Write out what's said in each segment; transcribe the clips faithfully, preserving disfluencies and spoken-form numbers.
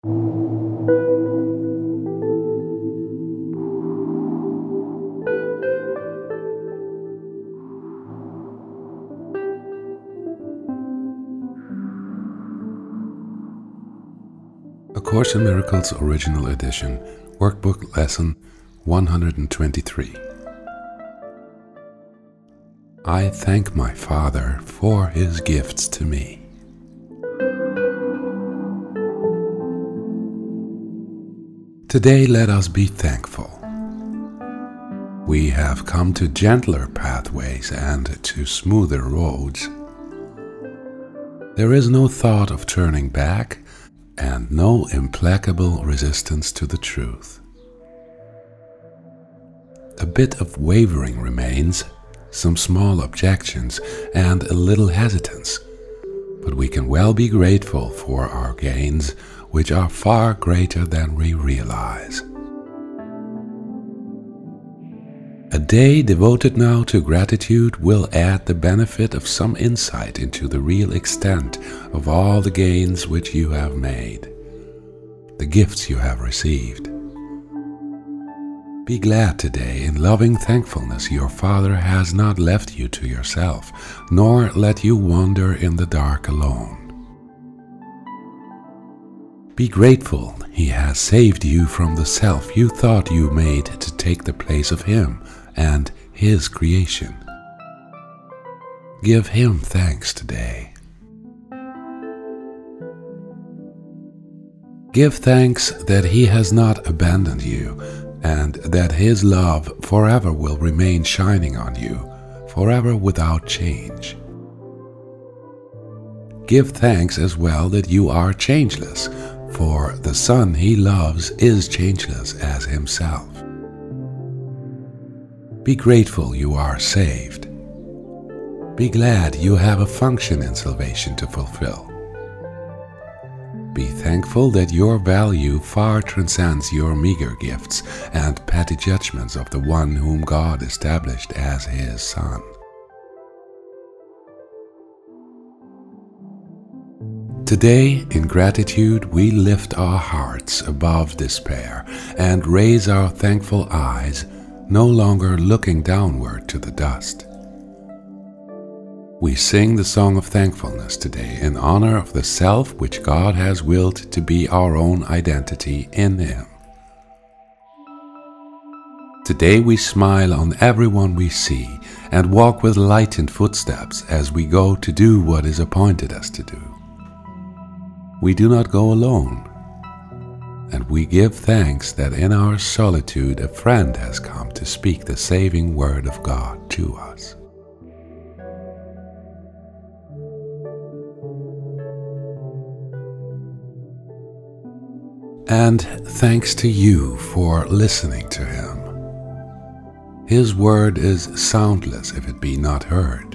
A Course in Miracles Original Edition, Workbook Lesson one hundred twenty-three. I thank my Father for His gifts to me. Today let us be thankful. We have come to gentler pathways and to smoother roads. There is no thought of turning back, and no implacable resistance to the truth. A bit of wavering remains, some small objections, and a little hesitance, but we can well be grateful for our gains, which are far greater than we realize. A day devoted now to gratitude will add the benefit of some insight into the real extent of all the gains which you have made, the gifts you have received. Be glad today in loving thankfulness your Father has not left you to yourself, nor let you wander in the dark alone. Be grateful He has saved you from the self you thought you made to take the place of Him and His creation. Give Him thanks today. Give thanks that He has not abandoned you, and that His love forever will remain shining on you, forever without change. Give thanks as well that you are changeless, for the Son He loves is changeless as Himself. Be grateful you are saved. Be glad you have a function in salvation to fulfill. Be thankful that your value far transcends your meager gifts and petty judgments of the one whom God established as His Son. Today, in gratitude, we lift our hearts above despair and raise our thankful eyes, no longer looking downward to the dust. We sing the song of thankfulness today in honor of the self which God has willed to be our own identity in Him. Today we smile on everyone we see and walk with lightened footsteps as we go to do what is appointed us to do. We do not go alone, and we give thanks that in our solitude a friend has come to speak the saving word of God to us. And thanks to you for listening to Him. His word is soundless if it be not heard.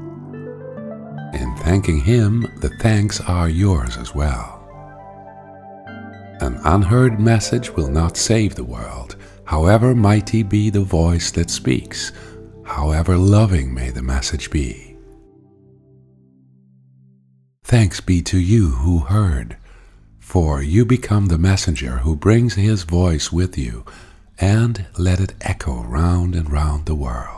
In thanking Him, the thanks are yours as well. An unheard message will not save the world, however mighty be the voice that speaks, however loving may the message be. Thanks be to you who heard, for you become the messenger who brings His voice with you, and let it echo round and round the world.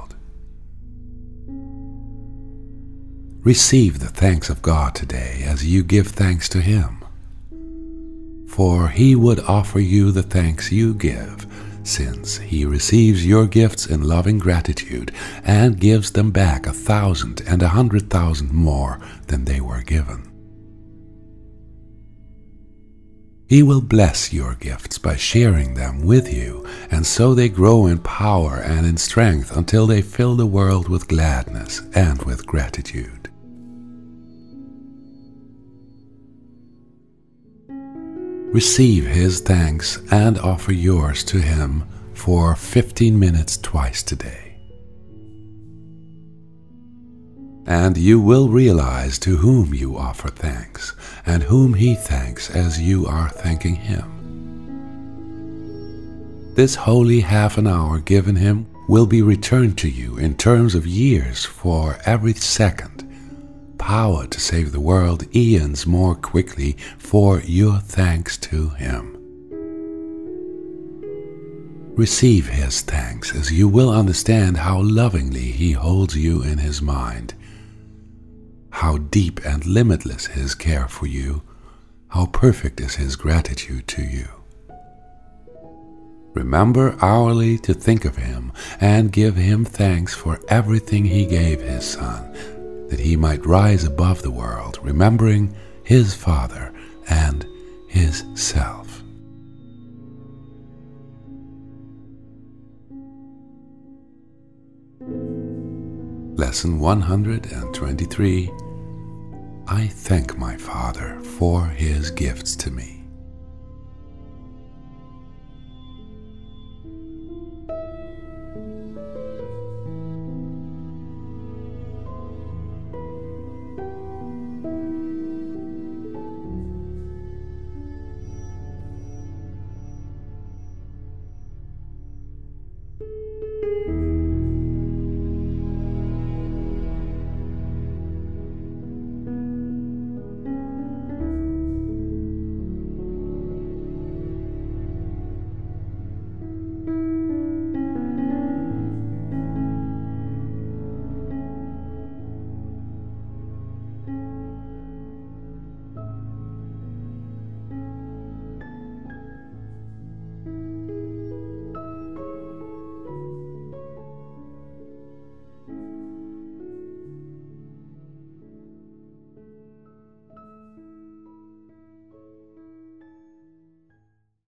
Receive the thanks of God today as you give thanks to Him. For He would offer you the thanks you give, since He receives your gifts in loving gratitude and gives them back a thousand and a hundred thousand more than they were given. He will bless your gifts by sharing them with you, and so they grow in power and in strength until they fill the world with gladness and with gratitude. Receive His thanks and offer yours to Him for fifteen minutes twice today. And you will realize to whom you offer thanks, and whom He thanks as you are thanking Him. This holy half an hour given Him will be returned to you in terms of years for every second, power to save the world eons more quickly for your thanks to him. Receive his thanks, as you will understand how lovingly he holds you in his mind, how deep and limitless his care for you, how perfect is his gratitude to you. Remember hourly to think of him and give him thanks for everything he gave his Son, that he might rise above the world, remembering his Father and his self. Lesson one hundred twenty-three. I thank my Father for his gifts to me.